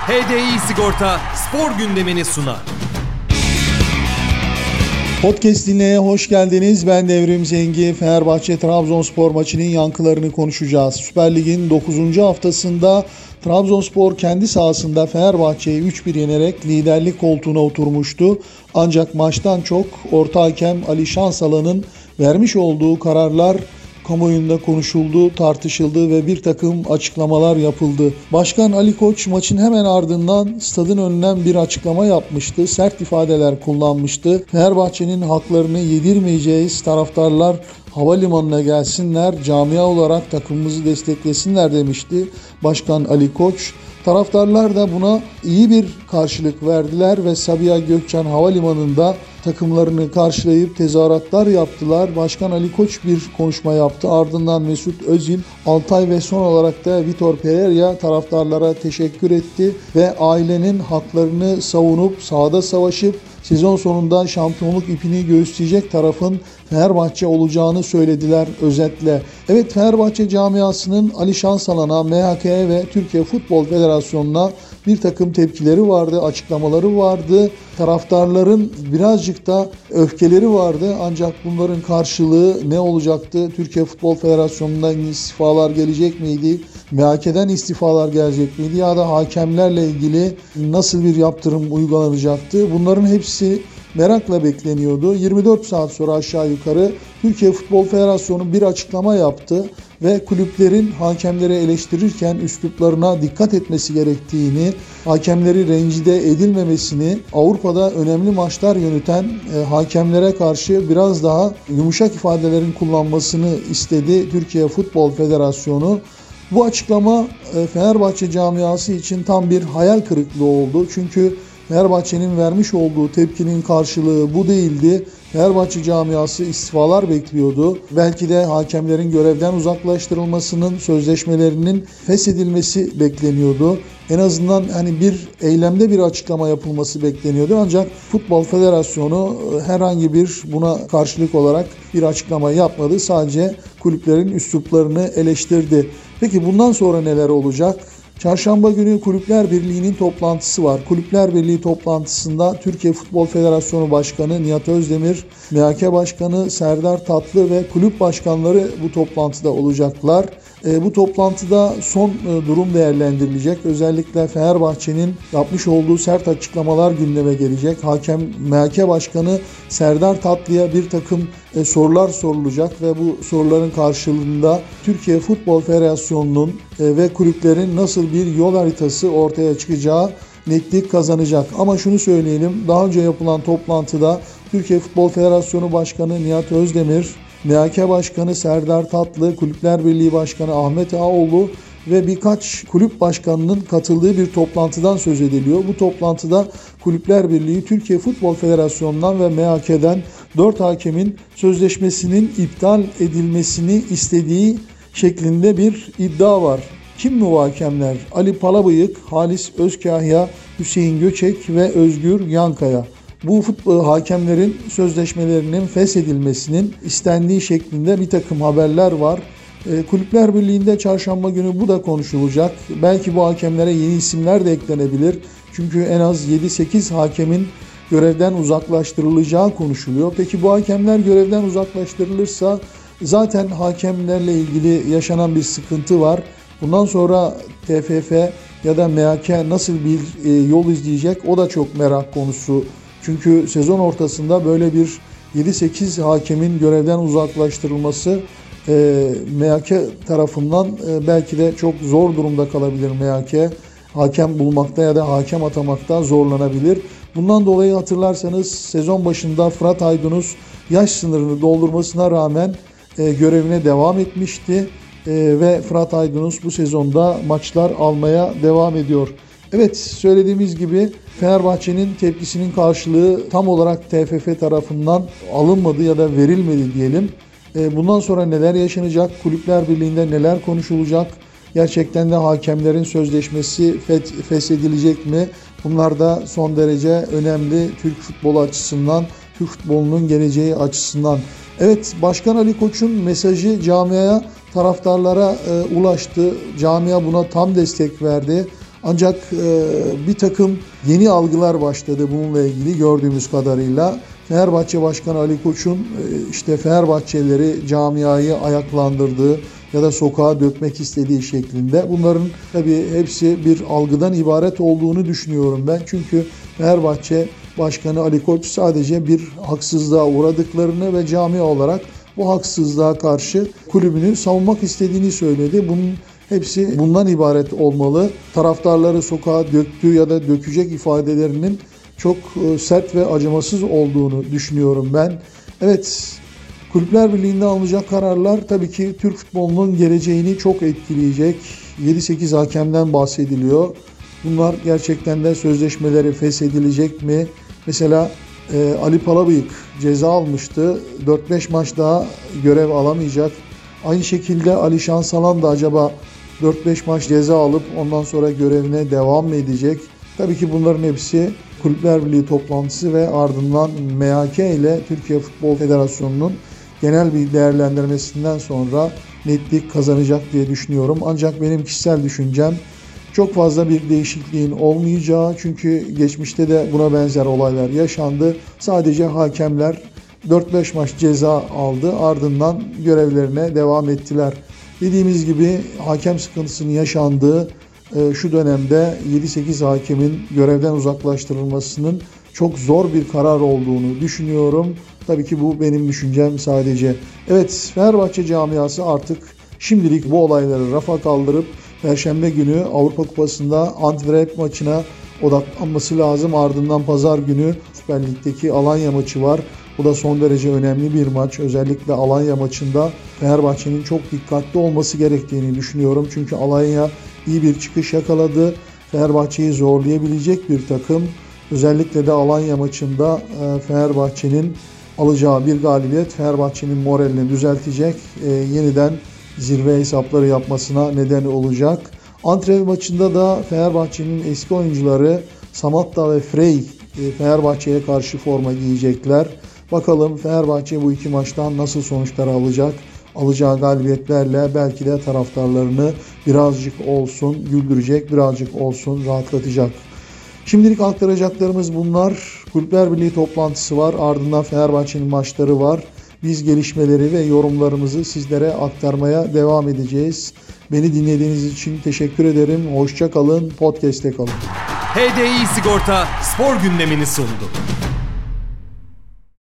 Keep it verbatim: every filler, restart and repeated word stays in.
H D I Sigorta spor gündemini sunar. Podcast dinleye hoş geldiniz. Ben Devrim Zengi. Fenerbahçe Trabzonspor maçının yankılarını konuşacağız. Süper Lig'in dokuzuncu haftasında Trabzonspor kendi sahasında Fenerbahçe'yi üç bir yenerek liderlik koltuğuna oturmuştu. Ancak maçtan çok orta hakem Ali Şansalan'ın vermiş olduğu kararlar kamuoyunda konuşuldu, tartışıldı ve bir takım açıklamalar yapıldı. Başkan Ali Koç maçın hemen ardından stadın önünden bir açıklama yapmıştı. Sert ifadeler kullanmıştı. Fenerbahçe'nin haklarını yedirmeyeceğiz, taraftarlar havalimanına gelsinler, camia olarak takımımızı desteklesinler demişti Başkan Ali Koç. Taraftarlar da buna iyi bir karşılık verdiler ve Sabiha Gökçen Havalimanı'nda takımlarını karşılayıp tezahüratlar yaptılar. Başkan Ali Koç bir konuşma yaptı. Ardından Mesut Özil, Altay ve son olarak da Vitor Pereira taraftarlara teşekkür etti ve ailenin haklarını savunup sahada savaşıp sezon sonunda şampiyonluk ipini göğüsleyecek tarafın Fenerbahçe olacağını söylediler özetle. Evet, Fenerbahçe camiasının Ali Şansalan'a, M H K'ye ve Türkiye Futbol Federasyonu'na bir takım tepkileri vardı, açıklamaları vardı. Taraftarların birazcık da öfkeleri vardı. Ancak bunların karşılığı ne olacaktı? Türkiye Futbol Federasyonu'ndan istifalar gelecek miydi? M H K'den istifalar gelecek miydi? Ya da hakemlerle ilgili nasıl bir yaptırım uygulanacaktı? Bunların hepsi merakla bekleniyordu. yirmi dört saat sonra aşağı yukarı Türkiye Futbol Federasyonu bir açıklama yaptı ve kulüplerin hakemleri eleştirirken üsluplarına dikkat etmesi gerektiğini, hakemleri rencide edilmemesini, Avrupa'da önemli maçlar yöneten e, hakemlere karşı biraz daha yumuşak ifadelerin kullanmasını istedi Türkiye Futbol Federasyonu. Bu açıklama e, Fenerbahçe camiası için tam bir hayal kırıklığı oldu. Çünkü Fenerbahçe'nin vermiş olduğu tepkinin karşılığı bu değildi. Fenerbahçe camiası istifalar bekliyordu. Belki de hakemlerin görevden uzaklaştırılmasının, sözleşmelerinin feshedilmesi bekleniyordu. En azından hani bir eylemde bir açıklama yapılması bekleniyordu. Ancak Futbol Federasyonu herhangi bir buna karşılık olarak bir açıklama yapmadı. Sadece kulüplerin üsluplarını eleştirdi. Peki bundan sonra neler olacak? Çarşamba günü Kulüpler Birliği'nin toplantısı var. Kulüpler Birliği toplantısında Türkiye Futbol Federasyonu Başkanı Nihat Özdemir, M H K Başkanı Serdar Tatlı ve kulüp başkanları bu toplantıda olacaklar. E, bu toplantıda son e, durum değerlendirilecek. Özellikle Fenerbahçe'nin yapmış olduğu sert açıklamalar gündeme gelecek. Hakem M H K Başkanı Serdar Tatlı'ya bir takım e, sorular sorulacak ve bu soruların karşılığında Türkiye Futbol Federasyonu'nun e, ve kulüplerin nasıl bir yol haritası ortaya çıkacağı netlik kazanacak. Ama şunu söyleyelim, daha önce yapılan toplantıda Türkiye Futbol Federasyonu Başkanı Nihat Özdemir, M H K Başkanı Serdar Tatlı, Kulüpler Birliği Başkanı Ahmet Ağoğlu ve birkaç kulüp başkanının katıldığı bir toplantıdan söz ediliyor. Bu toplantıda Kulüpler Birliği, Türkiye Futbol Federasyonu'ndan ve M H K'den dört hakemin sözleşmesinin iptal edilmesini istediği şeklinde bir iddia var. Kim mi bu hakemler? Ali Palabıyık, Halis Özkahya, Hüseyin Göçek ve Özgür Yankaya. Bu futbol hakemlerin sözleşmelerinin feshedilmesinin istendiği şeklinde bir takım haberler var. E, Kulüpler Birliği'nde çarşamba günü bu da konuşulacak. Belki bu hakemlere yeni isimler de eklenebilir. Çünkü en az yedi sekiz hakemin görevden uzaklaştırılacağı konuşuluyor. Peki bu hakemler görevden uzaklaştırılırsa zaten hakemlerle ilgili yaşanan bir sıkıntı var. Bundan sonra T F F ya da M H K nasıl bir e, yol izleyecek, o da çok merak konusu. Çünkü sezon ortasında böyle bir yedi sekiz hakemin görevden uzaklaştırılması e, M H K tarafından e, belki de çok zor durumda kalabilir M H K. Hakem bulmakta ya da hakem atamakta zorlanabilir. Bundan dolayı hatırlarsanız sezon başında Fırat Aydınus yaş sınırını doldurmasına rağmen e, görevine devam etmişti. E, ve Fırat Aydınus bu sezonda maçlar almaya devam ediyor. Evet, söylediğimiz gibi Fenerbahçe'nin tepkisinin karşılığı tam olarak T F F tarafından alınmadı ya da verilmedi diyelim. Bundan sonra neler yaşanacak? Kulüpler Birliği'nde neler konuşulacak? Gerçekten de hakemlerin sözleşmesi feshedilecek mi? Bunlar da son derece önemli Türk futbolu açısından, Türk futbolunun geleceği açısından. Evet, Başkan Ali Koç'un mesajı camiaya, taraftarlara e, ulaştı. Camia buna tam destek verdi. Ancak e, bir takım yeni algılar başladı bununla ilgili gördüğümüz kadarıyla. Fenerbahçe Başkanı Ali Koç'un e, işte Fenerbahçelileri camiayı ayaklandırdığı ya da sokağa dökmek istediği şeklinde. Bunların tabii hepsi bir algıdan ibaret olduğunu düşünüyorum ben. Çünkü Fenerbahçe Başkanı Ali Koç sadece bir haksızlığa uğradıklarını ve camia olarak bu haksızlığa karşı kulübünü savunmak istediğini söyledi. Bunun hepsi bundan ibaret olmalı. Taraftarları sokağa döktüğü ya da dökecek ifadelerinin çok sert ve acımasız olduğunu düşünüyorum ben. Evet, Kulüpler Birliği'nde alınacak kararlar tabii ki Türk futbolunun geleceğini çok etkileyecek. yedi sekiz hakemden bahsediliyor. Bunlar gerçekten de sözleşmeleri feshedilecek mi? Mesela e, Ali Palabıyık ceza almıştı. dört beş maç daha görev alamayacak. Aynı şekilde Ali Şansalan da acaba dört beş maç ceza alıp ondan sonra görevine devam mı edecek? Tabii ki bunların hepsi Kulüpler Birliği toplantısı ve ardından M H K ile Türkiye Futbol Federasyonu'nun genel bir değerlendirmesinden sonra netlik kazanacak diye düşünüyorum. Ancak benim kişisel düşüncem çok fazla bir değişikliğin olmayacağı, çünkü geçmişte de buna benzer olaylar yaşandı. Sadece hakemler dört beş maç ceza aldı, ardından görevlerine devam ettiler. Dediğimiz gibi hakem sıkıntısının yaşandığı şu dönemde yedi sekiz hakemin görevden uzaklaştırılmasının çok zor bir karar olduğunu düşünüyorum. Tabii ki bu benim düşüncem sadece. Evet, Fenerbahçe camiası artık şimdilik bu olayları rafa kaldırıp Perşembe günü Avrupa Kupası'nda Antwerp maçına odaklanması lazım. Ardından Pazar günü Süper Lig'deki Alanya maçı var. Bu da son derece önemli bir maç. Özellikle Alanya maçında Fenerbahçe'nin çok dikkatli olması gerektiğini düşünüyorum. Çünkü Alanya iyi bir çıkış yakaladı. Fenerbahçe'yi zorlayabilecek bir takım. Özellikle de Alanya maçında Fenerbahçe'nin alacağı bir galibiyet Fenerbahçe'nin moralini düzeltecek. E, yeniden zirve hesapları yapmasına neden olacak. Antwerp maçında da Fenerbahçe'nin eski oyuncuları Samatta ve Frey e, Fenerbahçe'ye karşı forma giyecekler. Bakalım Fenerbahçe bu iki maçtan nasıl sonuçlar alacak? Alacağı galibiyetlerle belki de taraftarlarını birazcık olsun güldürecek, birazcık olsun rahatlatacak. Şimdilik aktaracaklarımız bunlar. Kulüpler Birliği toplantısı var. Ardından Fenerbahçe'nin maçları var. Biz gelişmeleri ve yorumlarımızı sizlere aktarmaya devam edeceğiz. Beni dinlediğiniz için teşekkür ederim. Hoşça kalın. Podcast'te kalın. H D I Sigorta spor gündemini sundu.